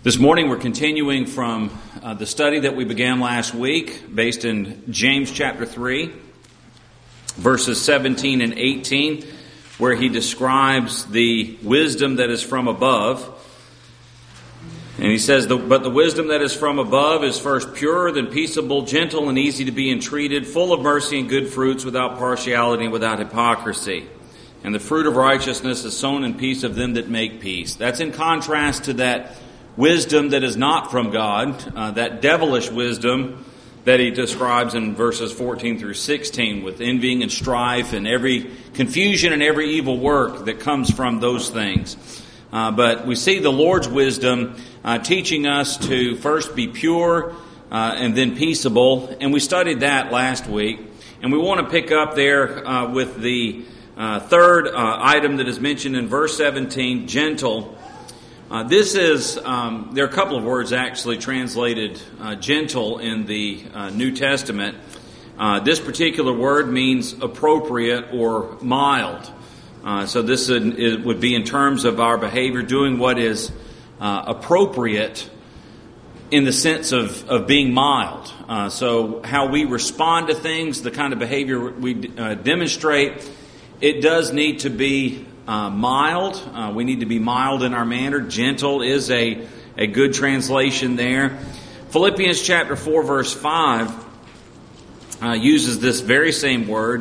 This morning we're continuing from the study that we began last week, based in James chapter 3, verses 17 and 18, where he describes the wisdom that is from above. And he says, but the wisdom that is from above is first pure, then peaceable, gentle, and easy to be entreated, full of mercy and good fruits, without partiality and without hypocrisy. And the fruit of righteousness is sown in peace of them that make peace. That's in contrast to that wisdom that is not from God, that devilish wisdom that he describes in verses 14 through 16, with envying and strife and every confusion and every evil work that comes from those things. But we see the Lord's wisdom teaching us to first be pure and then peaceable. And we studied that last week. And we want to pick up there with the third item that is mentioned in verse 17, gentle. This is, there are a couple of words actually translated gentle in the New Testament. This particular word means appropriate or mild. So this would be in terms of our behavior, doing what is appropriate in the sense of being mild. So how we respond to things, the kind of behavior we demonstrate, it does need to be mild. We need to be mild in our manner. Gentle is a good translation there. Philippians chapter 4 verse 5 uses this very same word,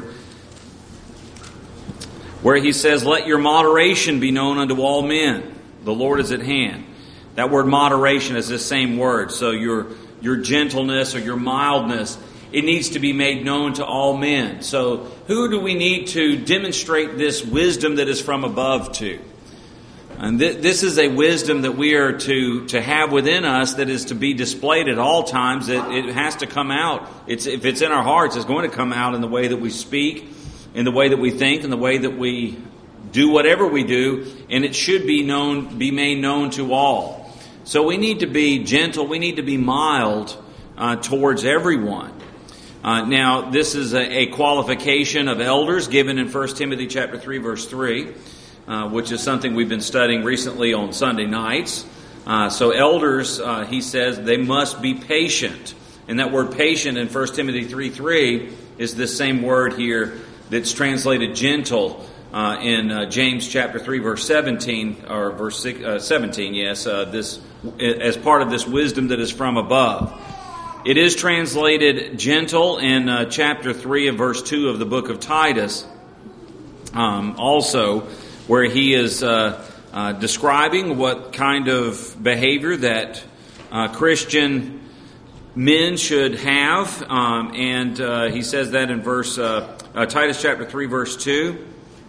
where he says, let your moderation be known unto all men. The Lord is at hand. That word moderation is this same word. So your gentleness or your mildness, it needs to be made known to all men. So who do we need to demonstrate this wisdom that is from above to? And this is a wisdom that we are to have within us, that is to be displayed at all times. It has to come out. If it's in our hearts, it's going to come out in the way that we speak, in the way that we think, in the way that we do whatever we do. And it should be made known to all. So we need to be gentle. We need to be mild towards everyone. Now, this is a qualification of elders given in 1 Timothy chapter 3, verse 3, which is something we've been studying recently on Sunday nights. So elders, he says, they must be patient. And that word patient in 1 Timothy 3:3 is this same word here that's translated gentle in James chapter 3, verse 17, or verse 17, yes, this as part of this wisdom that is from above. It is translated gentle in chapter 3 of verse 2 of the book of Titus, also, where he is describing what kind of behavior that Christian men should have. And he says that in Titus chapter 3, verse 2,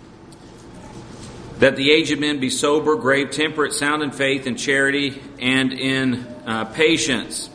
that the aged men be sober, grave, temperate, sound in faith, in charity, and in patience.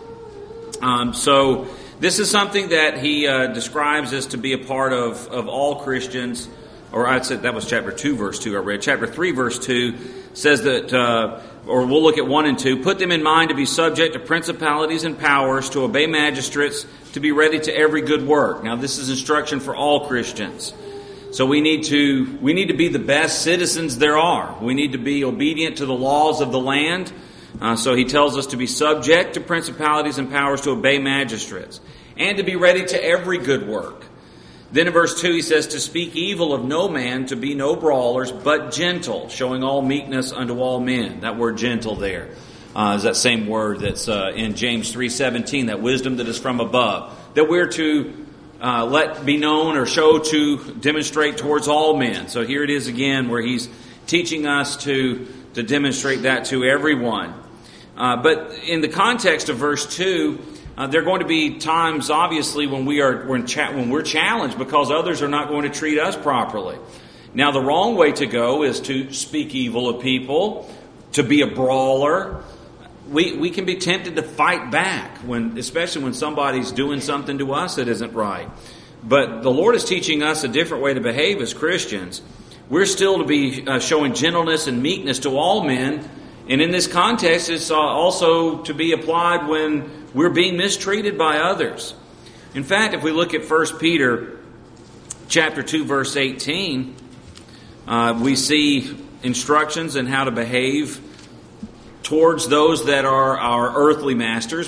So this is something that he describes as to be a part of all Christians. Or I'd say that was chapter 2, verse 2 I read. Chapter 3, verse 2 says that, or we'll look at 1 and 2, put them in mind to be subject to principalities and powers, to obey magistrates, to be ready to every good work. Now this is instruction for all Christians. So we need to be the best citizens there are. We need to be obedient to the laws of the land. So he tells us to be subject to principalities and powers, to obey magistrates, and to be ready to every good work. Then in verse 2 he says, to speak evil of no man, to be no brawlers, but gentle, showing all meekness unto all men. That word gentle there is that same word that's in James 3:17, that wisdom that is from above, that we're to let be known or show to demonstrate towards all men. So here it is again where he's teaching us to demonstrate that to everyone. But in the context of verse 2, there are going to be times, obviously, when we're challenged because others are not going to treat us properly. Now, the wrong way to go is to speak evil of people, to be a brawler. We can be tempted to fight back, especially when somebody's doing something to us that isn't right. But the Lord is teaching us a different way to behave as Christians. We're still to be showing gentleness and meekness to all men. And in this context, it's also to be applied when we're being mistreated by others. In fact, if we look at 1 Peter chapter 2, verse 18, we see instructions on how to behave towards those that are our earthly masters.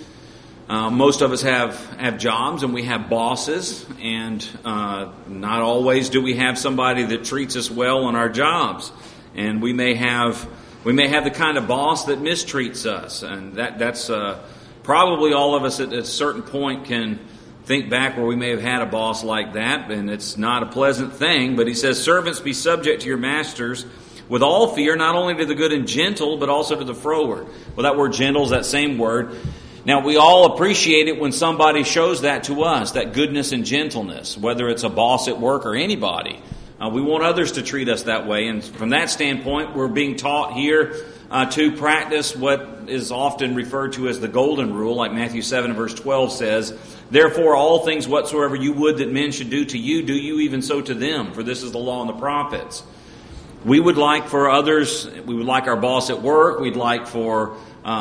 Most of us have jobs and we have bosses, and not always do we have somebody that treats us well on our jobs. And we may have the kind of boss that mistreats us, and that's probably all of us at a certain point can think back where we may have had a boss like that, and it's not a pleasant thing. But he says, servants, be subject to your masters with all fear, not only to the good and gentle, but also to the froward. Well, that word gentle is that same word. Now, we all appreciate it when somebody shows that to us, that goodness and gentleness, whether it's a boss at work or anybody. We want others to treat us that way. And from that standpoint, we're being taught here to practice what is often referred to as the golden rule, like Matthew 7 verse 12 says, therefore all things whatsoever you would that men should do to you, do you even so to them, for this is the law and the prophets. We would like for others, we would like our boss at work, we'd like for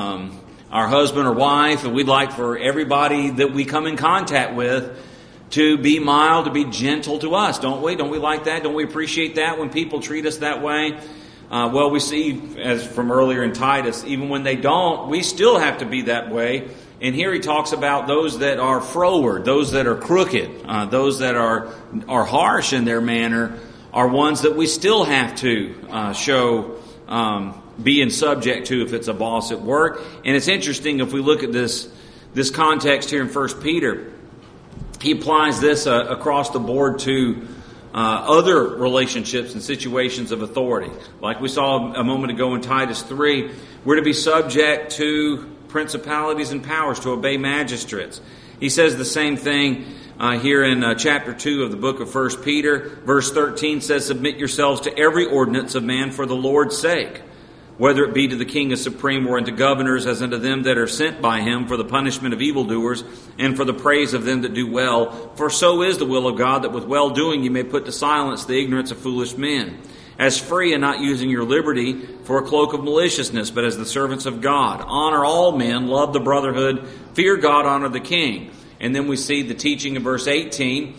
our husband or wife, and we'd like for everybody that we come in contact with to be mild, to be gentle to us, don't we? Don't we like that? Don't we appreciate that when people treat us that way? Well, we see, as from earlier in Titus, even when they don't, we still have to be that way. And here he talks about those that are froward, those that are crooked, those that are harsh in their manner, are ones that we still have to show being subject to if it's a boss at work. And it's interesting, if we look at this context here in 1 Peter, he applies this across the board to other relationships and situations of authority. Like we saw a moment ago in Titus 3, we're to be subject to principalities and powers, to obey magistrates. He says the same thing here in chapter 2 of the book of 1 Peter. Verse 13 says, submit yourselves to every ordinance of man for the Lord's sake, whether it be to the king as supreme or unto governors as unto them that are sent by him for the punishment of evildoers and for the praise of them that do well. For so is the will of God, that with well-doing you may put to silence the ignorance of foolish men, as free and not using your liberty for a cloak of maliciousness, but as the servants of God. Honor all men, love the brotherhood, fear God, honor the king. And then we see the teaching in verse 18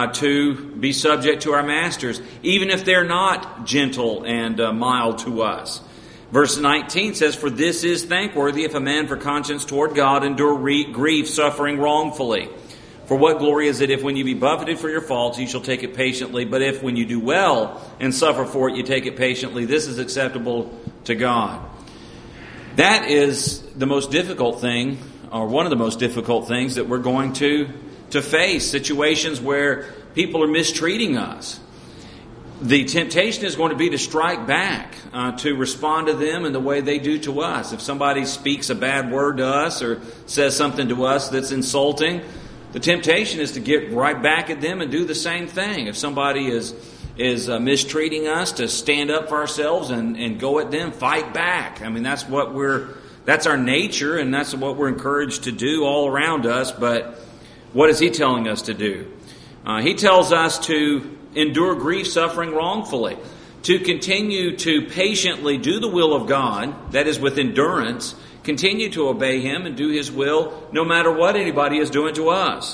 to be subject to our masters, even if they're not gentle and mild to us. Verse 19 says, for this is thankworthy if a man for conscience toward God endure grief, suffering wrongfully. For what glory is it if when you be buffeted for your faults, you shall take it patiently? But if when you do well and suffer for it, you take it patiently, this is acceptable to God. That is the most difficult thing, or one of the most difficult things that we're going to face, situations where people are mistreating us. The temptation is going to be to strike back, to respond to them in the way they do to us. If somebody speaks a bad word to us or says something to us that's insulting, the temptation is to get right back at them and do the same thing. If somebody is mistreating us, to stand up for ourselves and go at them, fight back. I mean, that's our nature, and that's what we're encouraged to do all around us. But what is he telling us to do? He tells us to endure grief, suffering wrongfully, to continue to patiently do the will of God, that is with endurance, continue to obey him and do his will no matter what anybody is doing to us.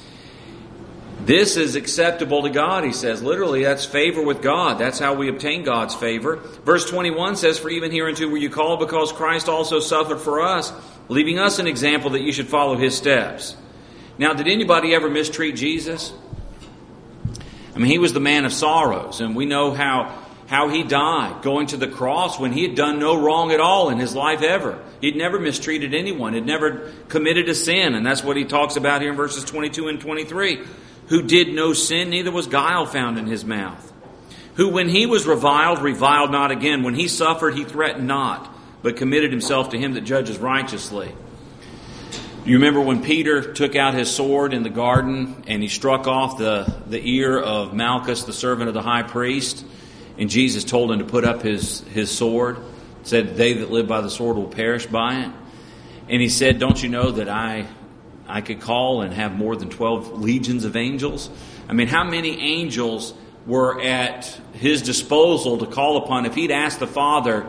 This is acceptable to God, he says. Literally, that's favor with God. That's how we obtain God's favor. Verse 21 says, for even hereunto were you called, because Christ also suffered for us, leaving us an example that you should follow his steps. Now, did anybody ever mistreat Jesus? I mean, he was the man of sorrows, and we know how he died, going to the cross when he had done no wrong at all in his life ever. He'd never mistreated anyone. He'd never committed a sin, and that's what he talks about here in verses 22 and 23. Who did no sin, neither was guile found in his mouth. Who, when he was reviled not again. When he suffered, he threatened not, but committed himself to him that judges righteously. You remember when Peter took out his sword in the garden and he struck off the ear of Malchus, the servant of the high priest, and Jesus told him to put up his sword, said, they that live by the sword will perish by it. And he said, don't you know that I could call and have more than 12 legions of angels? I mean, how many angels were at his disposal to call upon if he'd asked the Father,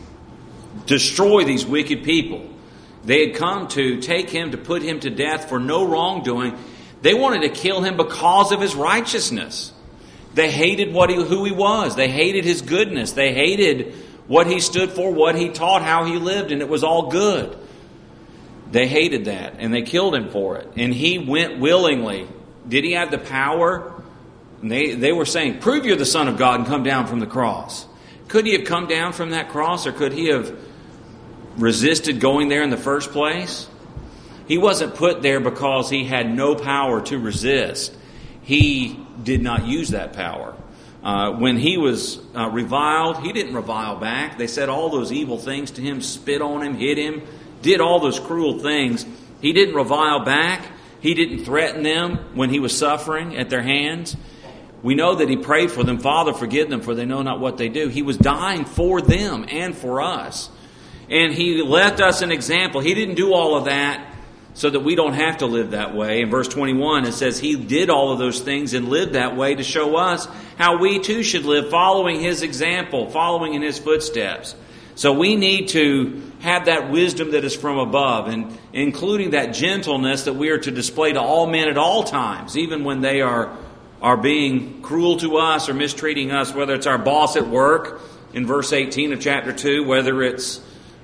destroy these wicked people? They had come to take him, to put him to death for no wrongdoing. They wanted to kill him because of his righteousness. They hated who he was. They hated his goodness. They hated what he stood for, what he taught, how he lived, and it was all good. They hated that, and they killed him for it. And he went willingly. Did he have the power? And they were saying, prove you're the Son of God and come down from the cross. Could he have come down from that cross, or could he have resisted going there in the first place? He wasn't put there because he had no power to resist. He did not use that power. When he was reviled, he didn't revile back. They said all those evil things to him, spit on him, hit him, did all those cruel things. He didn't revile back. He didn't threaten them when he was suffering at their hands. We know that he prayed for them, Father, forgive them, for they know not what they do. He was dying for them and for us. And he left us an example. He didn't do all of that so that we don't have to live that way. In verse 21, it says he did all of those things and lived that way to show us how we too should live, following his example, following in his footsteps. So we need to have that wisdom that is from above, and including that gentleness that we are to display to all men at all times, even when they are being cruel to us or mistreating us, whether it's our boss at work in verse 18 of chapter 2, whether it's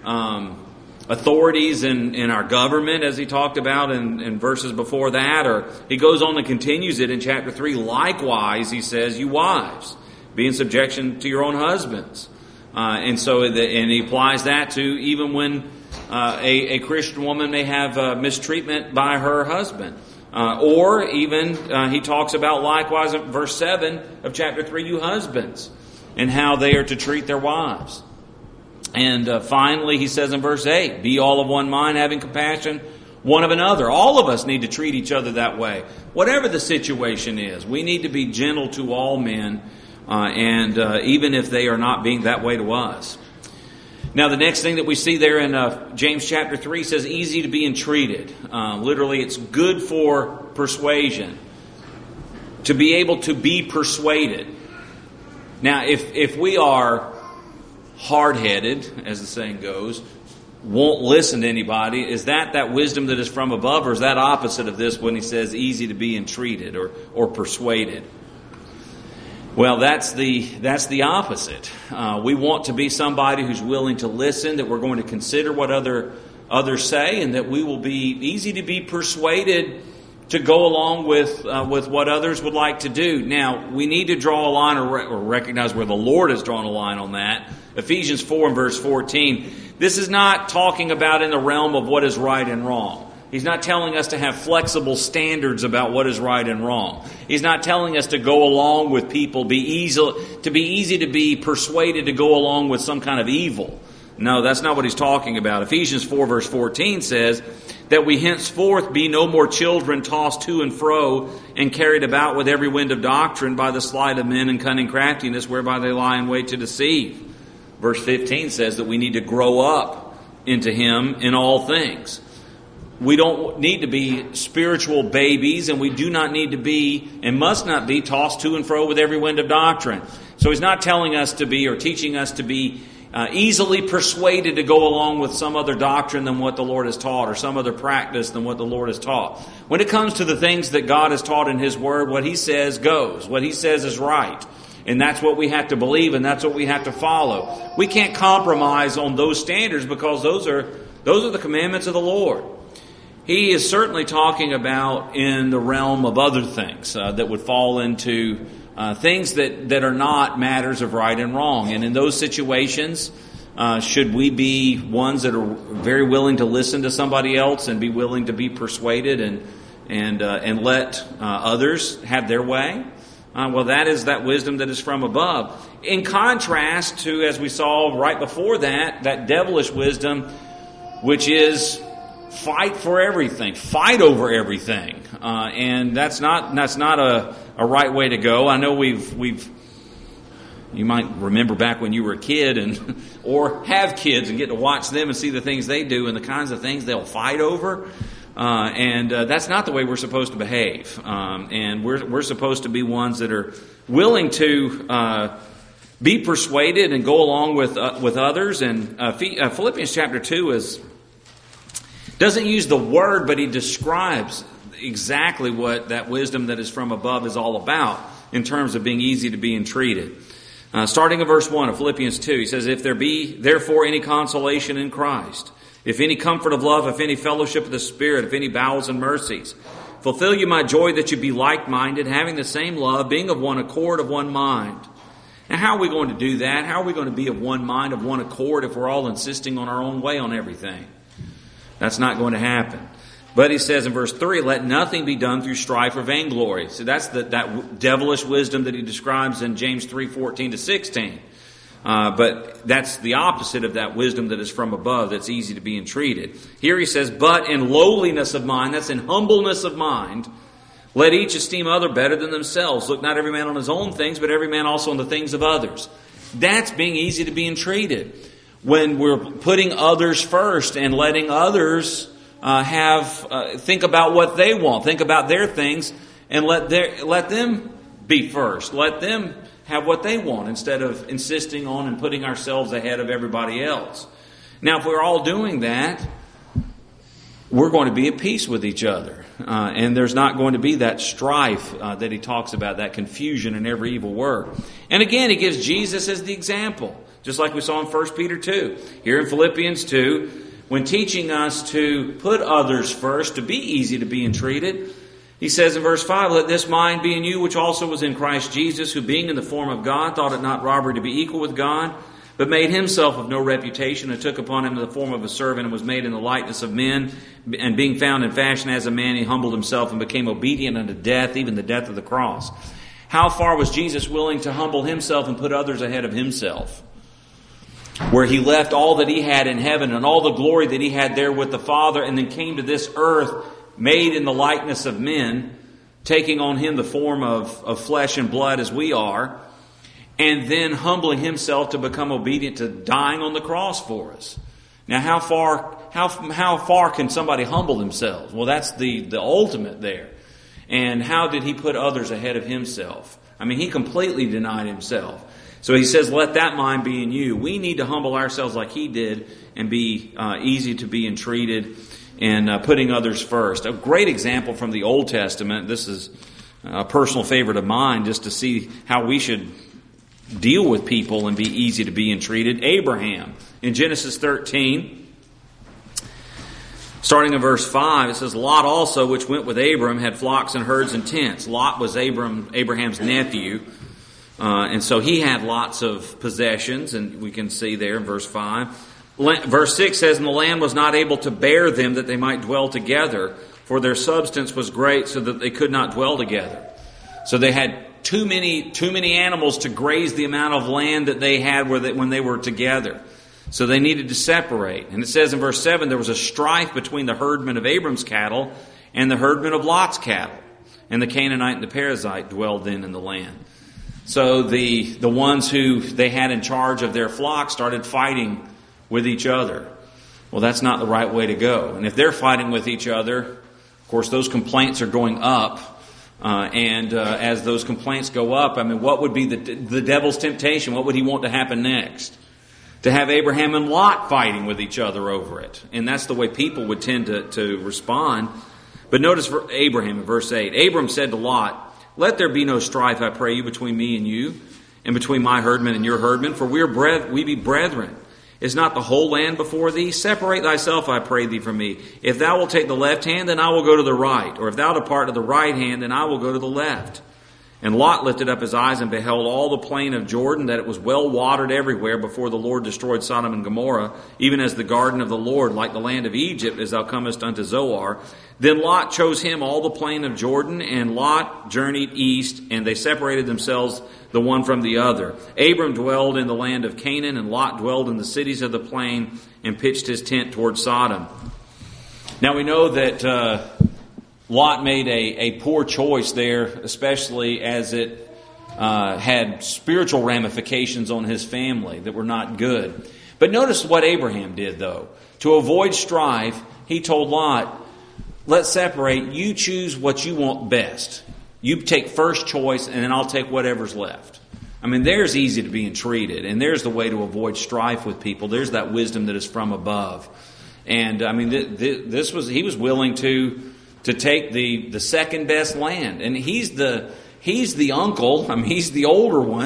authorities in our government, as he talked about in verses before that, or he goes on and continues it in chapter 3. Likewise, he says, you wives, be in subjection to your own husbands. And he applies that to even when a Christian woman may have mistreatment by her husband. Or even he talks about likewise in verse 7 of chapter 3, you husbands, and how they are to treat their wives. And finally, he says in verse 8, be all of one mind, having compassion one of another. All of us need to treat each other that way. Whatever the situation is, we need to be gentle to all men, and even if they are not being that way to us. Now, the next thing that we see there in James chapter 3 says easy to be entreated. Literally, it's good for persuasion. To be able to be persuaded. Now, if we are hard-headed, as the saying goes, won't listen to anybody, is that wisdom that is from above, or is that opposite of this when he says easy to be entreated or persuaded? Well, that's the opposite. We want to be somebody who's willing to listen, that we're going to consider what others say, and that we will be easy to be persuaded to go along with what others would like to do. Now, we need to draw a line or recognize where the Lord has drawn a line on that. Ephesians 4 and verse 14. This is not talking about in the realm of what is right and wrong. He's not telling us to have flexible standards about what is right and wrong. He's not telling us to go along with people, to be easy to be persuaded to go along with some kind of evil. No, that's not what he's talking about. Ephesians 4 verse 14 says that we henceforth be no more children tossed to and fro and carried about with every wind of doctrine by the sleight of men and cunning craftiness whereby they lie in wait to deceive. Verse 15 says that we need to grow up into him in all things. We don't need to be spiritual babies, and we do not need to be and must not be tossed to and fro with every wind of doctrine. So he's not telling us to be or teaching us to be easily persuaded to go along with some other doctrine than what the Lord has taught, or some other practice than what the Lord has taught. When it comes to the things that God has taught in his word, what he says goes. What he says is right. And that's what we have to believe, and that's what we have to follow. We can't compromise on those standards, because those are the commandments of the Lord. He is certainly talking about in the realm of other things that would fall into things that are not matters of right and wrong. And in those situations, should we be ones that are very willing to listen to somebody else and be willing to be persuaded and let others have their way? Well, that is that wisdom that is from above. In contrast to, as we saw right before that devilish wisdom, which is fight for everything, fight over everything, and that's not a right way to go. I know you might remember back when you were a kid or have kids and get to watch them and see the things they do and the kinds of things they'll fight over. And that's not the way we're supposed to behave. And we're supposed to be ones that are willing to be persuaded and go along with others. And Philippians chapter 2 doesn't use the word, but he describes exactly what that wisdom that is from above is all about in terms of being easy to be entreated. Starting in verse 1 of Philippians 2, he says, "If there be therefore any consolation in Christ, if any comfort of love, if any fellowship of the Spirit, if any bowels and mercies, fulfill you my joy that you be like-minded, having the same love, being of one accord, of one mind." Now, how are we going to do that? How are we going to be of one mind, of one accord, if we're all insisting on our own way on everything? That's not going to happen. But he says in verse 3, "Let nothing be done through strife or vainglory." So that's that devilish wisdom that he describes in James 3:14-16. But that's the opposite of that wisdom that is from above, that's easy to be entreated. Here he says, "But in lowliness of mind," that's in humbleness of mind, "let each esteem other better than themselves. Look not every man on his own things, but every man also on the things of others." That's being easy to be entreated. When we're putting others first and letting others think about what they want, think about their things, and let them be first. Let them have what they want instead of insisting on and putting ourselves ahead of everybody else. Now, if we're all doing that, we're going to be at peace with each other. And there's not going to be that strife that he talks about, that confusion in every evil work. And again, he gives Jesus as the example, just like we saw in 1 Peter 2. Here in Philippians 2, when teaching us to put others first, to be easy to be entreated, he says in verse 5, "Let this mind be in you, which also was in Christ Jesus, who being in the form of God, thought it not robbery to be equal with God, but made himself of no reputation, and took upon him the form of a servant, and was made in the likeness of men. And being found in fashion as a man, he humbled himself and became obedient unto death, even the death of the cross." How far was Jesus willing to humble himself and put others ahead of himself? Where he left all that he had in heaven and all the glory that he had there with the Father, and then came to this earth made in the likeness of men, taking on him the form of flesh and blood as we are, and then humbling himself to become obedient to dying on the cross for us. Now, how far can somebody humble themselves? Well, that's the ultimate there. And how did he put others ahead of himself? I mean, he completely denied himself. So he says, "Let that mind be in you." We need to humble ourselves like he did and be easy to be entreated and putting others first. A great example from the Old Testament. This is a personal favorite of mine, just to see how we should deal with people and be easy to be entreated. Abraham. In Genesis 13, starting in verse 5, it says, "Lot also, which went with Abram, had flocks and herds and tents." Lot was Abraham's nephew. And so he had lots of possessions, and we can see there in verse 5. Verse 6 says, "And the land was not able to bear them, that they might dwell together, for their substance was great, so that they could not dwell together." So they had too many animals to graze the amount of land that they had when they were together. So they needed to separate. And it says in verse 7, "There was a strife between the herdmen of Abram's cattle and the herdmen of Lot's cattle. And the Canaanite and the Perizzite dwelled then in the land." So the ones who they had in charge of their flock started fighting with each other. Well, that's not the right way to go. And if they're fighting with each other, of course, those complaints are going up. As those complaints go up, I mean, what would be the devil's temptation? What would he want to happen next? To have Abraham and Lot fighting with each other over it. And that's the way people would tend to respond. But notice for Abraham in verse 8. "Abram said to Lot, Let there be no strife, I pray you, between me and you, and between my herdmen and your herdmen, for we be brethren. Is not the whole land before thee? Separate thyself, I pray thee, from me. If thou wilt take the left hand, then I will go to the right. Or if thou depart to the right hand, then I will go to the left." And Lot lifted up his eyes and beheld all the plain of Jordan, that it was well watered everywhere before the Lord destroyed Sodom and Gomorrah, even as the garden of the Lord, like the land of Egypt, as thou comest unto Zoar. Then Lot chose him all the plain of Jordan, and Lot journeyed east, and they separated themselves the one from the other. Abram dwelled in the land of Canaan, and Lot dwelled in the cities of the plain, and pitched his tent toward Sodom. Now we know that Lot made a poor choice there, especially as it had spiritual ramifications on his family that were not good. But notice what Abraham did, though. To avoid strife, he told Lot, "Let's separate. You choose what you want best. You take first choice, and then I'll take whatever's left." I mean, there's easy to be entreated, and there's the way to avoid strife with people. There's that wisdom that is from above. And I mean, he was willing to take the second best land, and he's the uncle. I mean, he's the older one.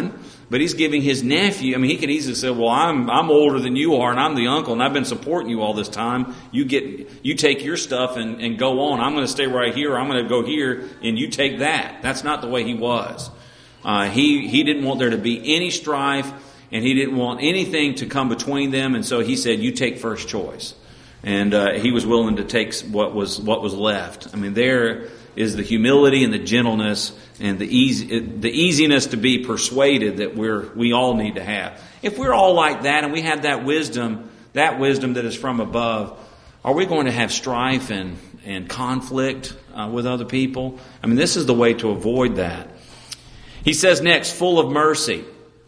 but he's giving his nephew. I mean, he could easily say, well, I'm older than you are, and I'm the uncle, and I've been supporting you all this time. You take your stuff and go on. I'm going to stay right here, or I'm going to go here, and you take that. That's not the way he was. He didn't want there to be any strife, and he didn't want anything to come between them, and so he said, you take first choice. And he was willing to take what was left. I mean, there is the humility and the gentleness and the easiness to be persuaded that we all need to have. If we're all like that and we have that wisdom that is from above, are we going to have strife and conflict with other people? I mean, this is the way to avoid that. He says next, full of mercy.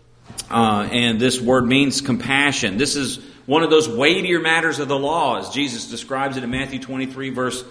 And this word means compassion. This is one of those weightier matters of the law, as Jesus describes it in Matthew 23, verse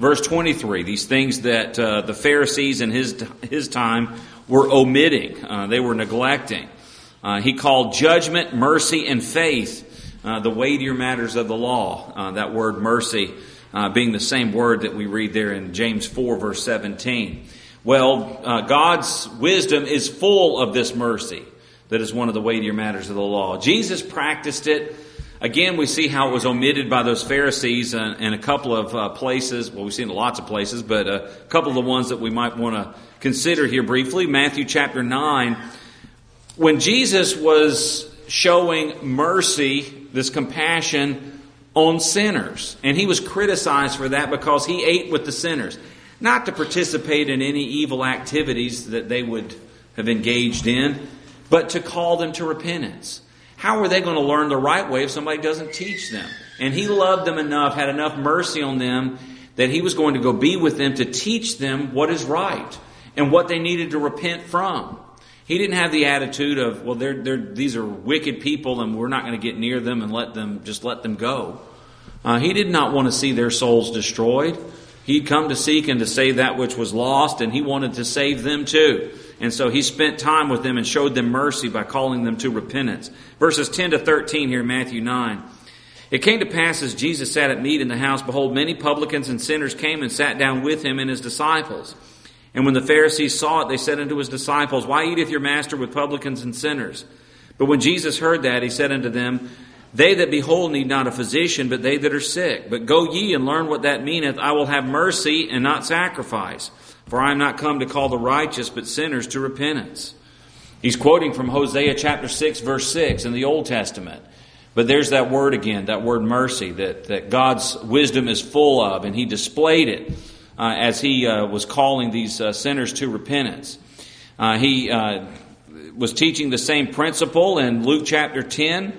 23. These things that the Pharisees in his time were omitting. They were neglecting. He called judgment, mercy, and faith the weightier matters of the law. That word mercy being the same word that we read there in James 4, verse 17. Well, God's wisdom is full of this mercy. That is one of the weightier matters of the law. Jesus practiced it. Again, we see how it was omitted by those Pharisees in a couple of places. Well, we've seen it lots of places, but a couple of the ones that we might want to consider here briefly. Matthew chapter 9. When Jesus was showing mercy, this compassion on sinners, and he was criticized for that because he ate with the sinners. Not to participate in any evil activities that they would have engaged in, but to call them to repentance. How are they going to learn the right way if somebody doesn't teach them? And he loved them enough, had enough mercy on them, that he was going to go be with them to teach them what is right and what they needed to repent from. He didn't have the attitude of, well, these are wicked people and we're not going to get near them and let them go. He did not want to see their souls destroyed. He'd come to seek and to save that which was lost, and he wanted to save them too. And so he spent time with them and showed them mercy by calling them to repentance. Verses 10 to 13 here in Matthew 9. It came to pass as Jesus sat at meat in the house, behold, many publicans and sinners came and sat down with him and his disciples. And when the Pharisees saw it, they said unto his disciples, why eateth your master with publicans and sinners? But when Jesus heard that, he said unto them, they that behold need not a physician, but they that are sick. But go ye and learn what that meaneth, I will have mercy and not sacrifice. For I am not come to call the righteous, but sinners to repentance. He's quoting from Hosea chapter 6, verse 6 in the Old Testament. But there's that word again, that word mercy, that God's wisdom is full of. And he displayed it as he was calling these sinners to repentance. He was teaching the same principle in Luke chapter 10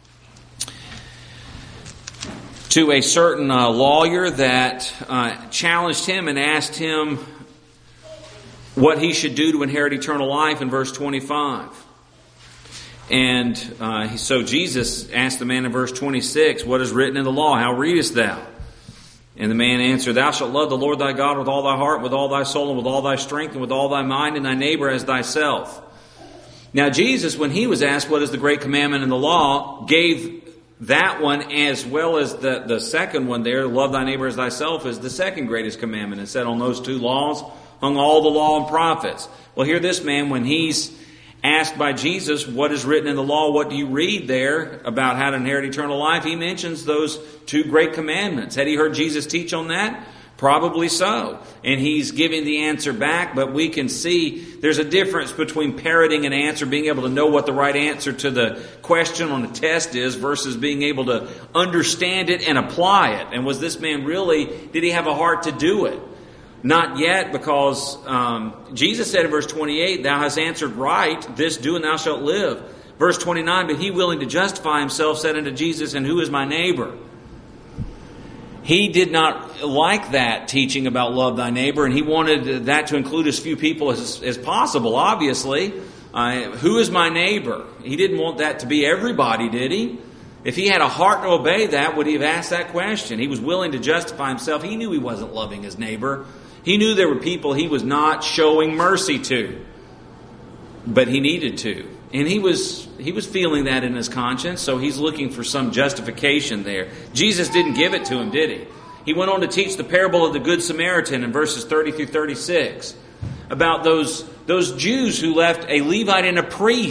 to a certain lawyer that challenged him and asked him what he should do to inherit eternal life in verse 25. And so Jesus asked the man in verse 26, what is written in the law? How readest thou? And the man answered, thou shalt love the Lord thy God with all thy heart, with all thy soul, and with all thy strength, and with all thy mind, and thy neighbor as thyself. Now Jesus, when he was asked what is the great commandment in the law, gave that one as well as the second one there, love thy neighbor as thyself, is the second greatest commandment. It said on those two laws hung all the law and prophets. Well, here this man, when he's asked by Jesus what is written in the law, what do you read there about how to inherit eternal life? He mentions those two great commandments. Had he heard Jesus teach on that? Probably so. And he's giving the answer back, but we can see there's a difference between parroting an answer, being able to know what the right answer to the question on the test is, versus being able to understand it and apply it. And was this man did he have a heart to do it? Not yet, because Jesus said in verse 28, thou hast answered right, this do and thou shalt live. Verse 29, but he willing to justify himself said unto Jesus, and who is my neighbor? He did not like that teaching about love thy neighbor, and he wanted that to include as few people as possible, obviously. Who is my neighbor? He didn't want that to be everybody, did he? If he had a heart to obey that, would he have asked that question? He was willing to justify himself. He knew he wasn't loving his neighbor. He knew there were people he was not showing mercy to, but he needed to. And he was feeling that in his conscience, so he's looking for some justification there. Jesus didn't give it to him, did he? He went on to teach the parable of the Good Samaritan in verses 30 through 36 about those Jews who left a Levite and a priest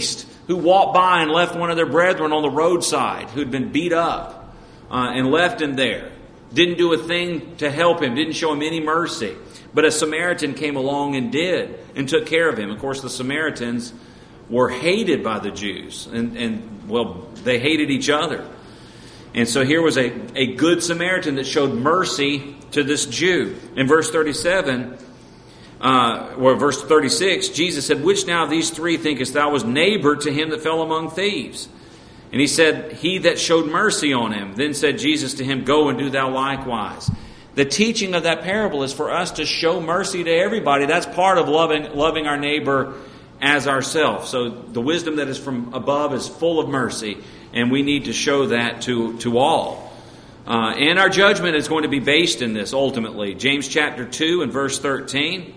who walked by and left one of their brethren on the roadside who'd been beat up and left him there. Didn't do a thing to help him, didn't show him any mercy. But a Samaritan came along and did, and took care of him. Of course, the Samaritans were hated by the Jews, and they hated each other. And so here was a good Samaritan that showed mercy to this Jew. In verse 37, or verse 36, Jesus said, "Which now of these three thinkest thou was neighbor to him that fell among thieves?" And he said, "He that showed mercy on him." Then said Jesus to him, "Go and do thou likewise." The teaching of that parable is for us to show mercy to everybody. That's part of loving our neighbor as ourselves. So the wisdom that is from above is full of mercy, and we need to show that to all. And our judgment is going to be based in this ultimately. James chapter 2 and verse 13.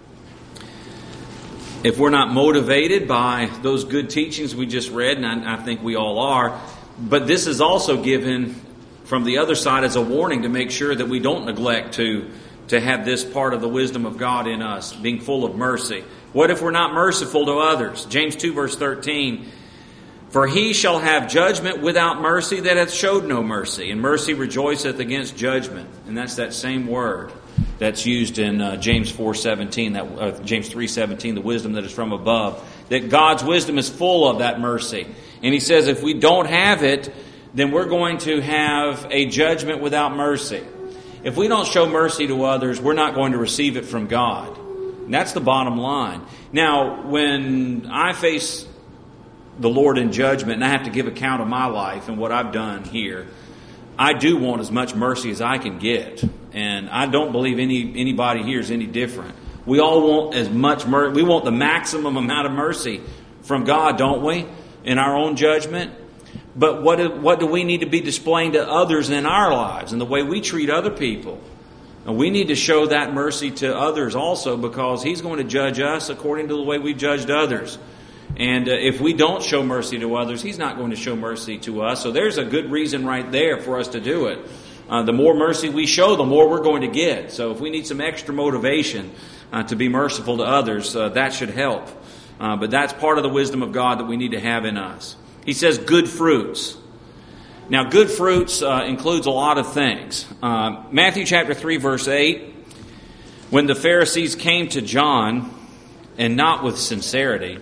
If we're not motivated by those good teachings we just read, and I think we all are, but this is also given from the other side as a warning to make sure that we don't neglect to have this part of the wisdom of God in us, being full of mercy. What if we're not merciful to others? James 2 verse 13. "For he shall have judgment without mercy that hath showed no mercy, and mercy rejoiceth against judgment." And that's that same word that's used in James 4:17, James 3:17, the wisdom that is from above. That God's wisdom is full of that mercy. And he says if we don't have it, then we're going to have a judgment without mercy. If we don't show mercy to others, we're not going to receive it from God. And that's the bottom line. Now, when I face the Lord in judgment and I have to give account of my life and what I've done here, I do want as much mercy as I can get. And I don't believe anybody here is any different. We all want as much mercy. We want the maximum amount of mercy from God, don't we? In our own judgment. But what do we need to be displaying to others in our lives and the way we treat other people? And we need to show that mercy to others also, because He's going to judge us according to the way we've judged others. And if we don't show mercy to others, He's not going to show mercy to us. So there's a good reason right there for us to do it. The more mercy we show, the more we're going to get. So if we need some extra motivation to be merciful to others, that should help. But that's part of the wisdom of God that we need to have in us. He says good fruits. Now, good fruits includes a lot of things. Matthew chapter 3, verse 8, when the Pharisees came to John, and not with sincerity,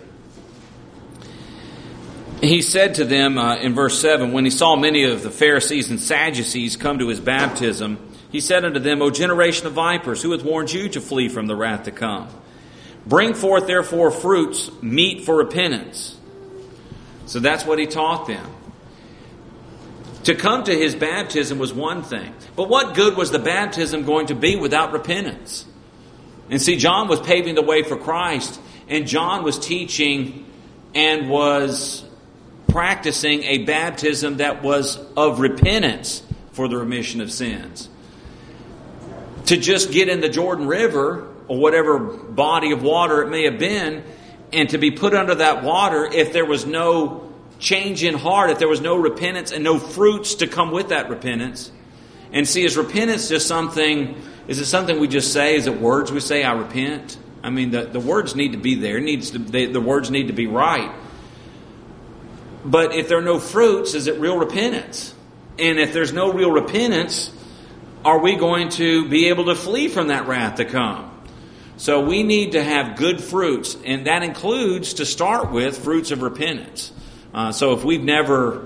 he said to them in verse 7, when he saw many of the Pharisees and Sadducees come to his baptism, he said unto them, O generation of vipers, who hath warned you to flee from the wrath to come? Bring forth therefore fruits meet for repentance. So that's what he taught them. To come to his baptism was one thing. But what good was the baptism going to be without repentance? And see, John was paving the way for Christ. And John was teaching and was practicing a baptism that was of repentance for the remission of sins. To just get in the Jordan River, or whatever body of water it may have been, and to be put under that water, if there was no change in heart, if there was no repentance and no fruits to come with that repentance. And see, is repentance just something, is it something we just say? Is it words we say, I repent? I mean, the words need to be there. The words need to be right. But if there are no fruits, is it real repentance? And if there's no real repentance, are we going to be able to flee from that wrath to come? So we need to have good fruits, and that includes, to start with, fruits of repentance. So if we've never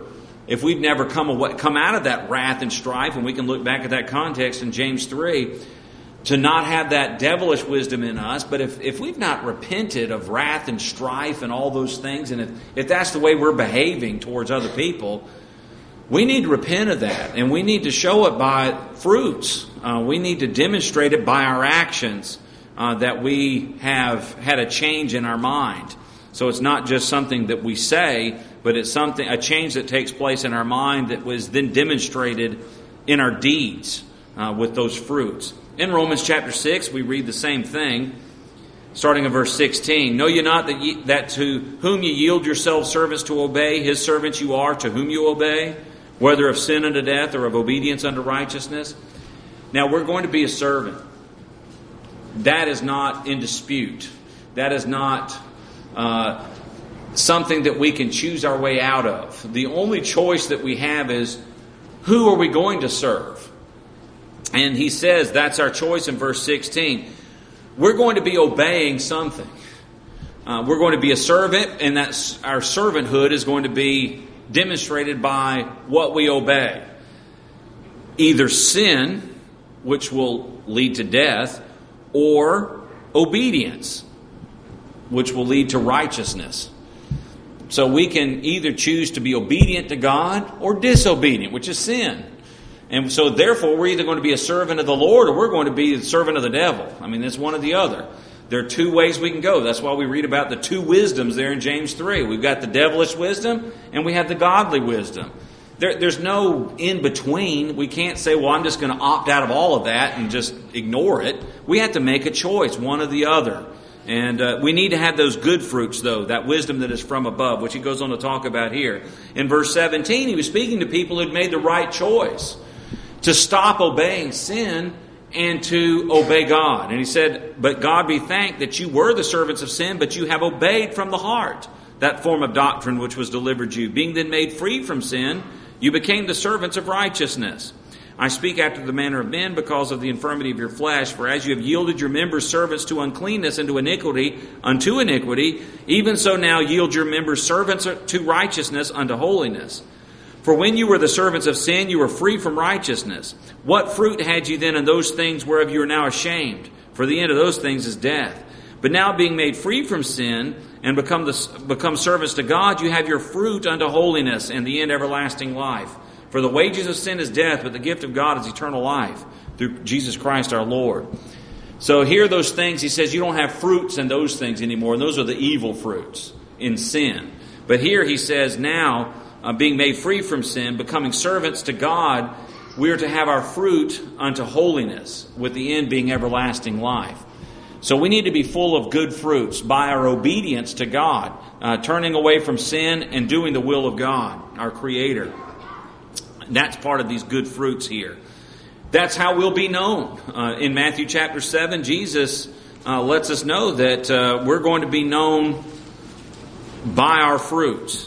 come out of that wrath and strife, and we can look back at that context in James 3, to not have that devilish wisdom in us, but if we've not repented of wrath and strife and all those things, and if that's the way we're behaving towards other people, we need to repent of that, and we need to show it by fruits. We need to demonstrate it by our actions. That we have had a change in our mind. So it's not just something that we say, but it's a change that takes place in our mind that was then demonstrated in our deeds with those fruits. In Romans chapter 6, we read the same thing, starting in verse 16. Know ye not that to whom ye yield yourselves servants to obey, his servants you are to whom you obey, whether of sin unto death or of obedience unto righteousness? Now we're going to be a servant. That is not in dispute. That is not something that we can choose our way out of. The only choice that we have is, who are we going to serve? And he says that's our choice in verse 16. We're going to be obeying something. We're going to be a servant, and that's our servanthood is going to be demonstrated by what we obey. Either sin, which will lead to death, or obedience, which will lead to righteousness. So we can either choose to be obedient to God or disobedient, which is sin. And so therefore we're either going to be a servant of the Lord or we're going to be a servant of the devil. I mean, it's one or the other. There are two ways we can go. That's why we read about the two wisdoms there in James 3. We've got the devilish wisdom and we have the godly wisdom. There's no in between. We can't say, well, I'm just going to opt out of all of that and just ignore it. We have to make a choice, one or the other. And we need to have those good fruits, though, that wisdom that is from above, which he goes on to talk about here. In verse 17, he was speaking to people who'd made the right choice to stop obeying sin and to obey God. And he said, but God be thanked that you were the servants of sin, but you have obeyed from the heart that form of doctrine which was delivered you. Being then made free from sin, you became the servants of righteousness. I speak after the manner of men because of the infirmity of your flesh. For as you have yielded your members servants to uncleanness and to iniquity, unto iniquity, even so now yield your members servants to righteousness unto holiness. For when you were the servants of sin, you were free from righteousness. What fruit had you then in those things whereof you are now ashamed? For the end of those things is death. But now being made free from sin and become servants to God, you have your fruit unto holiness and the end everlasting life. For the wages of sin is death, but the gift of God is eternal life through Jesus Christ our Lord. So here those things, he says, you don't have fruits in those things anymore. And those are the evil fruits in sin. But here he says now, being made free from sin, becoming servants to God, we are to have our fruit unto holiness, with the end being everlasting life. So we need to be full of good fruits by our obedience to God, turning away from sin and doing the will of God, our Creator. That's part of these good fruits here. That's how we'll be known. In Matthew chapter 7, Jesus lets us know that we're going to be known by our fruits.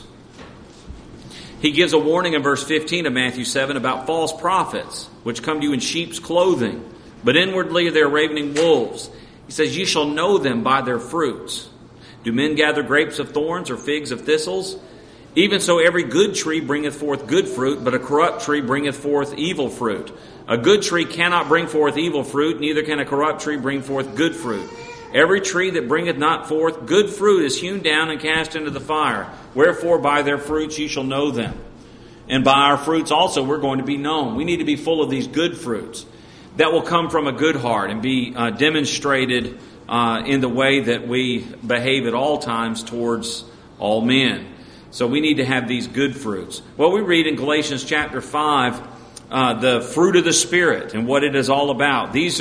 He gives a warning in verse 15 of Matthew 7 about false prophets, which come to you in sheep's clothing, but inwardly they are ravening wolves. He says, you shall know them by their fruits. Do men gather grapes of thorns or figs of thistles? Even so every good tree bringeth forth good fruit, but a corrupt tree bringeth forth evil fruit. A good tree cannot bring forth evil fruit, neither can a corrupt tree bring forth good fruit. Every tree that bringeth not forth good fruit is hewn down and cast into the fire. Wherefore by their fruits ye shall know them. And by our fruits also we're going to be known. We need to be full of these good fruits that will come from a good heart and be demonstrated in the way that we behave at all times towards all men. So we need to have these good fruits. Well, we read in Galatians chapter 5 the fruit of the Spirit and what it is all about. This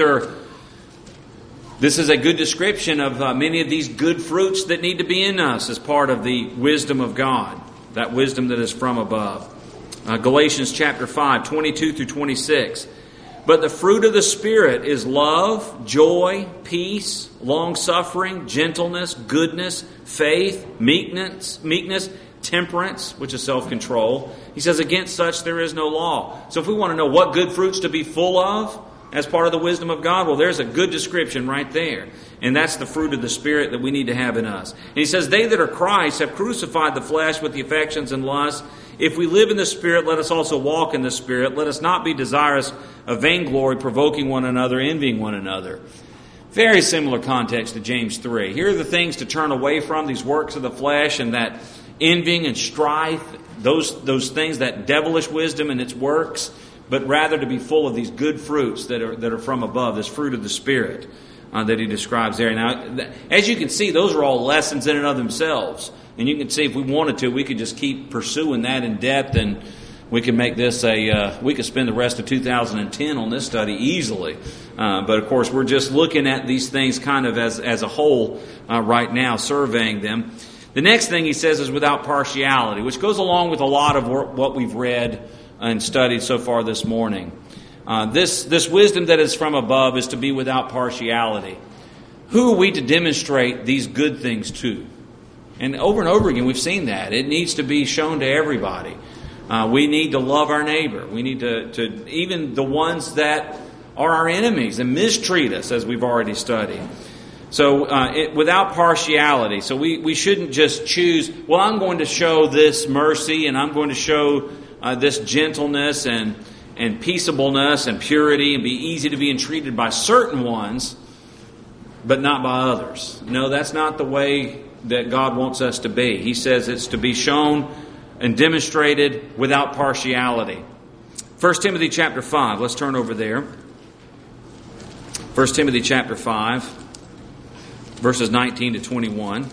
is a good description of many of these good fruits that need to be in us as part of the wisdom of God, that wisdom that is from above. Galatians chapter 5, 22 through 26. But the fruit of the Spirit is love, joy, peace, long-suffering, gentleness, goodness, faith, meekness, temperance, which is self-control. He says, against such there is no law. So if we want to know what good fruits to be full of as part of the wisdom of God, well, there's a good description right there. And that's the fruit of the Spirit that we need to have in us. And he says, they that are Christ have crucified the flesh with the affections and lusts. If we live in the Spirit, let us also walk in the Spirit. Let us not be desirous of vainglory, provoking one another, envying one another. Very similar context to James 3. Here are the things to turn away from, these works of the flesh and that envying and strife, those things, that devilish wisdom and its works, but rather to be full of these good fruits that are from above, this fruit of the Spirit that he describes there. Now, as you can see, those are all lessons in and of themselves. And you can see if we wanted to, we could just keep pursuing that in depth, and we could make this we could spend the rest of 2010 on this study easily. But of course, we're just looking at these things kind of as a whole right now, surveying them. The next thing he says is without partiality, which goes along with a lot of what we've read and studied so far this morning. This wisdom that is from above is to be without partiality. Who are we to demonstrate these good things to? And over again, we've seen that. It needs to be shown to everybody. We need to love our neighbor. We need to even the ones that are our enemies and mistreat us, as we've already studied. So without partiality. So we shouldn't just choose, well, I'm going to show this mercy and I'm going to show this gentleness and peaceableness and purity and be easy to be entreated by certain ones, but not by others. No, that's not the way that God wants us to be. He says it's to be shown and demonstrated without partiality. 1 Timothy chapter 5. Let's turn over there. 1 Timothy chapter 5, verses 19 to 21.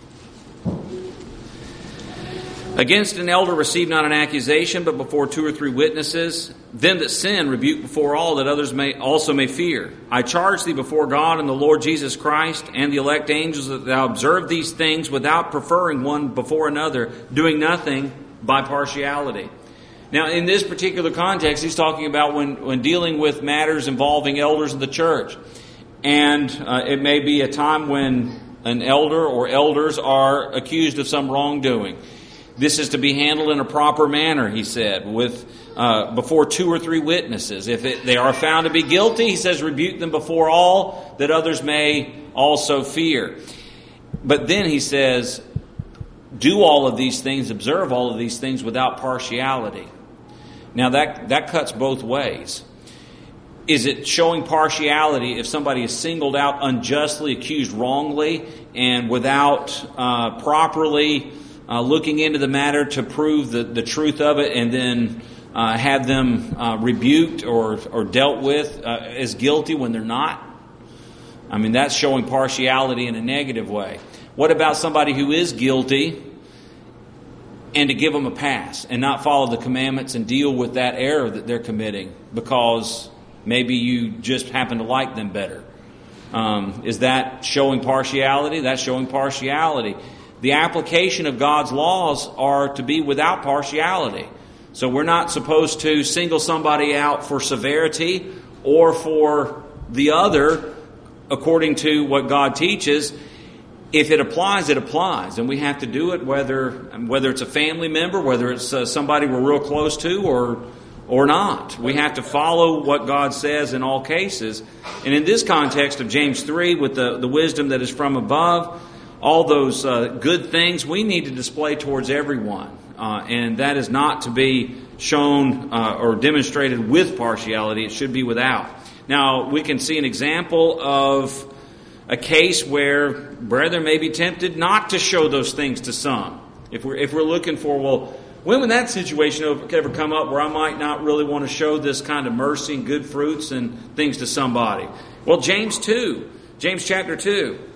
Against an elder receive not an accusation, but before 2 or 3 witnesses. Them that sin rebuke before all, that others also may fear. I charge thee before God and the Lord Jesus Christ and the elect angels that thou observe these things without preferring one before another, doing nothing by partiality. Now, in this particular context, he's talking about when dealing with matters involving elders of the church. And it may be a time when an elder or elders are accused of some wrongdoing. This is to be handled in a proper manner, he said, with before 2 or 3 witnesses. If they are found to be guilty, he says, rebuke them before all, that others may also fear. But then he says, do all of these things, observe all of these things without partiality. Now that cuts both ways. Is it showing partiality if somebody is singled out unjustly, accused wrongly, and without properly looking into the matter to prove the truth of it, and then have them rebuked or dealt with as guilty when they're not? I mean, that's showing partiality in a negative way. What about somebody who is guilty and to give them a pass and not follow the commandments and deal with that error that they're committing because maybe you just happen to like them better? Is that showing partiality? That's showing partiality. The application of God's laws are to be without partiality. So we're not supposed to single somebody out for severity or for the other according to what God teaches. If it applies, it applies. And we have to do it whether it's a family member, whether it's somebody we're real close to or not. We have to follow what God says in all cases. And in this context of James 3, with the wisdom that is from above, all those good things we need to display towards everyone. And that is not to be shown or demonstrated with partiality. It should be without. Now, we can see an example of a case where brethren may be tempted not to show those things to some. If we're looking for, well, when would that situation ever come up where I might not really want to show this kind of mercy and good fruits and things to somebody? Well, James chapter 2.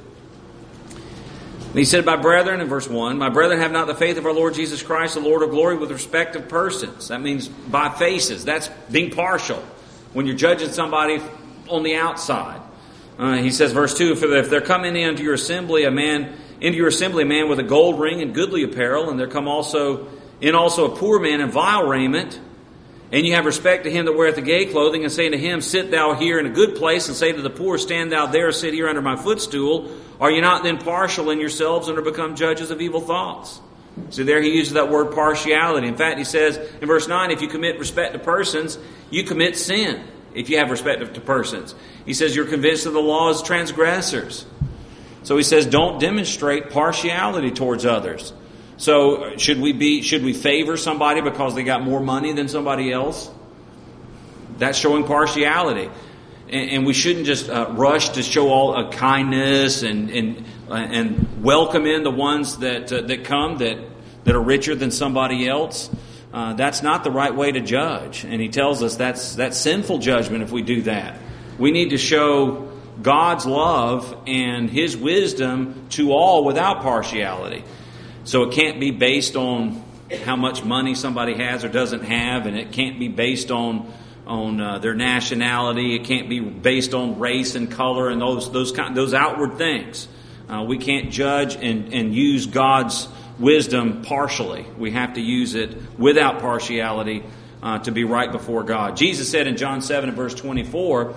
He said, my brethren, in verse 1, my brethren, have not the faith of our Lord Jesus Christ, the Lord of glory, with respect of persons. That means by faces. That's being partial. When you're judging somebody on the outside. He says, verse 2, for if there come into your assembly a man with a gold ring and goodly apparel, and there come also a poor man in vile raiment, and you have respect to him that weareth the gay clothing, and say to him, sit thou here in a good place, and say to the poor, stand thou there, sit here under my footstool, are you not then partial in yourselves and are become judges of evil thoughts? So there he uses that word partiality. In fact, he says in verse 9, if you commit respect to persons, you commit sin. If you have respect to persons. He says you're convinced of the law as transgressors. So he says don't demonstrate partiality towards others. So should we favor somebody because they got more money than somebody else? That's showing partiality. And we shouldn't just rush to show all kindness and welcome in the ones that come that are richer than somebody else. That's not the right way to judge. And he tells us that's sinful judgment if we do that. We need to show God's love and His wisdom to all without partiality. So it can't be based on how much money somebody has or doesn't have, and it can't be based on their nationality. It can't be based on race and color and those outward things. We can't judge and use God's wisdom partially. We have to use it without partiality to be right before God. Jesus said in John 7 and verse 24,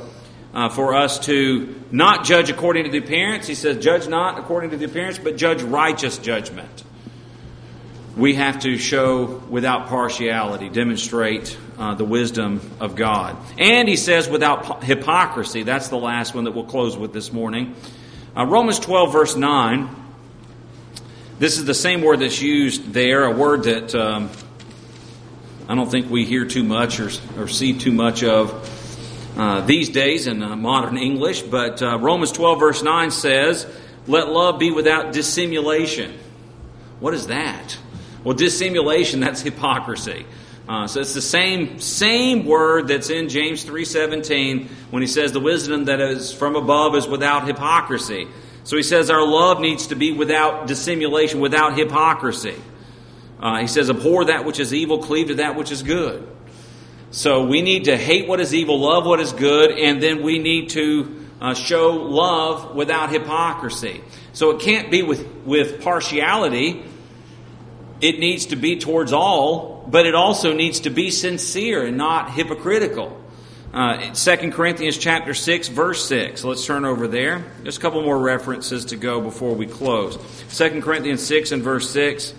for us to not judge according to the appearance. He says, judge not according to the appearance, but judge righteous judgment. We have to show without partiality, demonstrate the wisdom of God. And he says without hypocrisy. That's the last one that we'll close with this morning. Romans 12 verse 9. This is the same word that's used there, a word that I don't think we hear too much or see too much of these days in modern English. But Romans 12 verse 9 says, let love be without dissimulation. What is that? Well, dissimulation, that's hypocrisy. So it's the same word that's in James 3:17 when he says the wisdom that is from above is without hypocrisy. So he says our love needs to be without dissimulation, without hypocrisy. He says abhor that which is evil, cleave to that which is good. So we need to hate what is evil, love what is good, and then we need to show love without hypocrisy. So it can't be with partiality. It needs to be towards all, but it also needs to be sincere and not hypocritical. 2 Corinthians chapter 6, verse 6. Let's turn over there. Just a couple more references to go before we close. 2 Corinthians 6 and verse 6.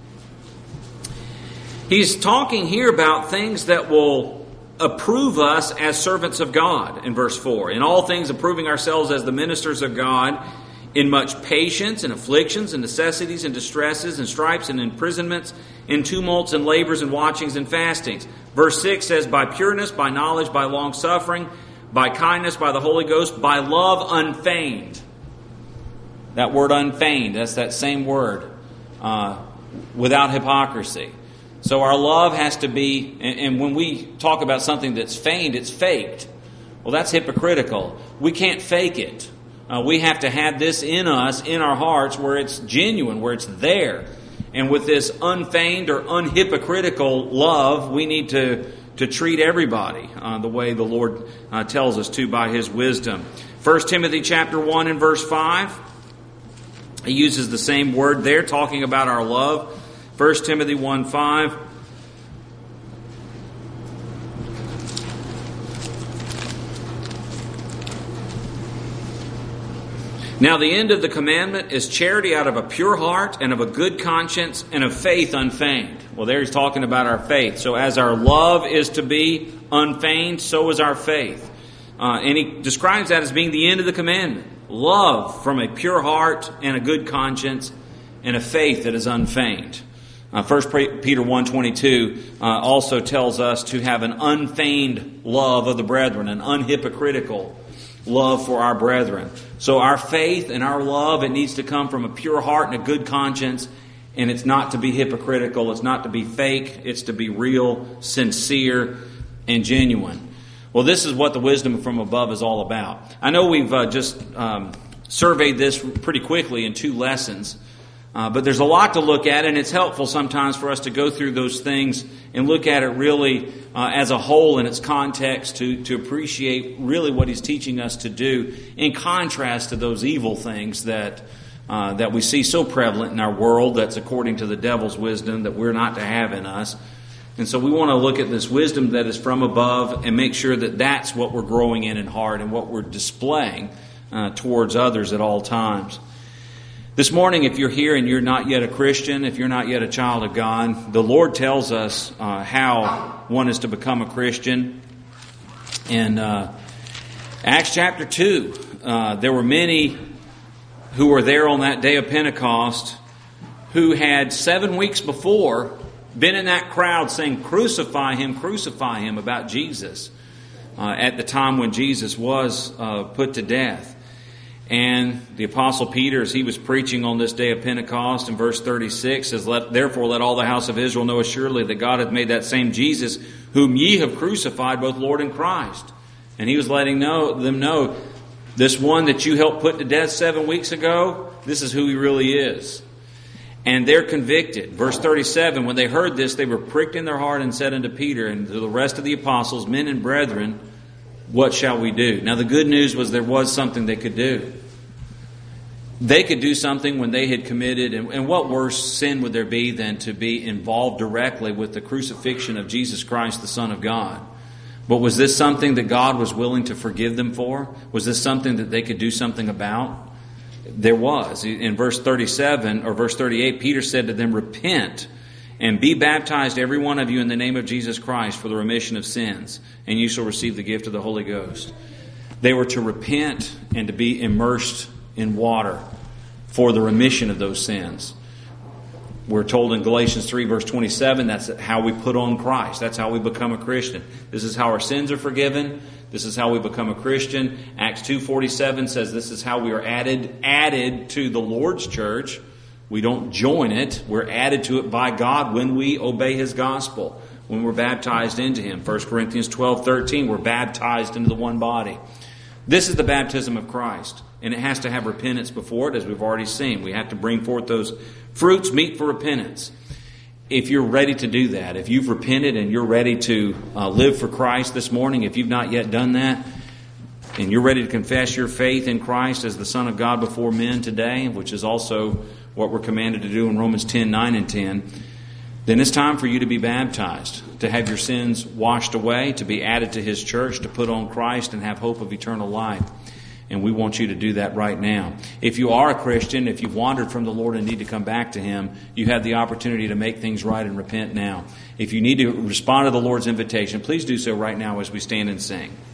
He's talking here about things that will approve us as servants of God in verse 4. In all things approving ourselves as the ministers of God, in much patience and afflictions and necessities and distresses and stripes and imprisonments, in tumults and labors and watchings and fastings. Verse 6 says, by pureness, by knowledge, by long suffering, by kindness, by the Holy Ghost, by love unfeigned. That word unfeigned, that's that same word, without hypocrisy. So our love has to be, and when we talk about something that's feigned, it's faked. Well, that's hypocritical. We can't fake it. We have to have this in us, in our hearts, where it's genuine, where it's there. And with this unfeigned or unhypocritical love, we need to treat everybody the way the Lord tells us to by His wisdom. 1 Timothy chapter 1 and verse 5. He uses the same word there, talking about our love. 1 Timothy 1:5. Now the end of the commandment is charity out of a pure heart and of a good conscience and of faith unfeigned. Well, there he's talking about our faith. So as our love is to be unfeigned, so is our faith. And he describes that as being the end of the commandment. Love from a pure heart and a good conscience and a faith that is unfeigned. 1 Peter 1:22 also tells us to have an unfeigned love of the brethren, an unhypocritical love for our brethren. So our faith and our love, it needs to come from a pure heart and a good conscience, and it's not to be hypocritical, it's not to be fake, it's to be real, sincere, and genuine. Well, this is what the wisdom from above is all about. I know we've just surveyed this pretty quickly in 2 lessons, but there's a lot to look at, and it's helpful sometimes for us to go through those things and look at it really as a whole in its context to appreciate really what he's teaching us to do in contrast to those evil things that we see so prevalent in our world that's according to the devil's wisdom that we're not to have in us. And so we want to look at this wisdom that is from above and make sure that that's what we're growing in heart and what we're displaying towards others at all times. This morning, if you're here and you're not yet a Christian, if you're not yet a child of God, the Lord tells us how one is to become a Christian. In Acts chapter 2, there were many who were there on that day of Pentecost who had 7 weeks before been in that crowd saying, crucify him, about Jesus at the time when Jesus was put to death. And the Apostle Peter, as he was preaching on this day of Pentecost, in verse 36, says, therefore let all the house of Israel know assuredly that God hath made that same Jesus, whom ye have crucified, both Lord and Christ. And he was letting them know, this one that you helped put to death 7 weeks ago, this is who he really is. And they're convicted. Verse 37, when they heard this, they were pricked in their heart and said unto Peter and to the rest of the apostles, men and brethren, what shall we do? Now the good news was there was something they could do. They could do something when they had committed, and what worse sin would there be than to be involved directly with the crucifixion of Jesus Christ, the Son of God? But was this something that God was willing to forgive them for? Was this something that they could do something about? There was. In verse 37 or verse 38, Peter said to them, "Repent and be baptized, every one of you, in the name of Jesus Christ for the remission of sins, and you shall receive the gift of the Holy Ghost." They were to repent and to be immersed in water for the remission of those sins. We're told in Galatians 3 verse 27, that's how we put on Christ. That's how we become a Christian. This is how our sins are forgiven. This is how we become a Christian. Acts 2:47 says this is how we are added to the Lord's church. We don't join it. We're added to it by God when we obey His gospel, when we're baptized into Him. 1 Corinthians 12:13, we're baptized into the one body. This is the baptism of Christ, and it has to have repentance before it, as we've already seen. We have to bring forth those fruits meet for repentance. If you're ready to do that, if you've repented and you're ready to live for Christ this morning, if you've not yet done that, and you're ready to confess your faith in Christ as the Son of God before men today, which is also what we're commanded to do in Romans 10:9 and 10, then it's time for you to be baptized, to have your sins washed away, to be added to His church, to put on Christ and have hope of eternal life. And we want you to do that right now. If you are a Christian, if you've wandered from the Lord and need to come back to Him, you have the opportunity to make things right and repent now. If you need to respond to the Lord's invitation, please do so right now as we stand and sing.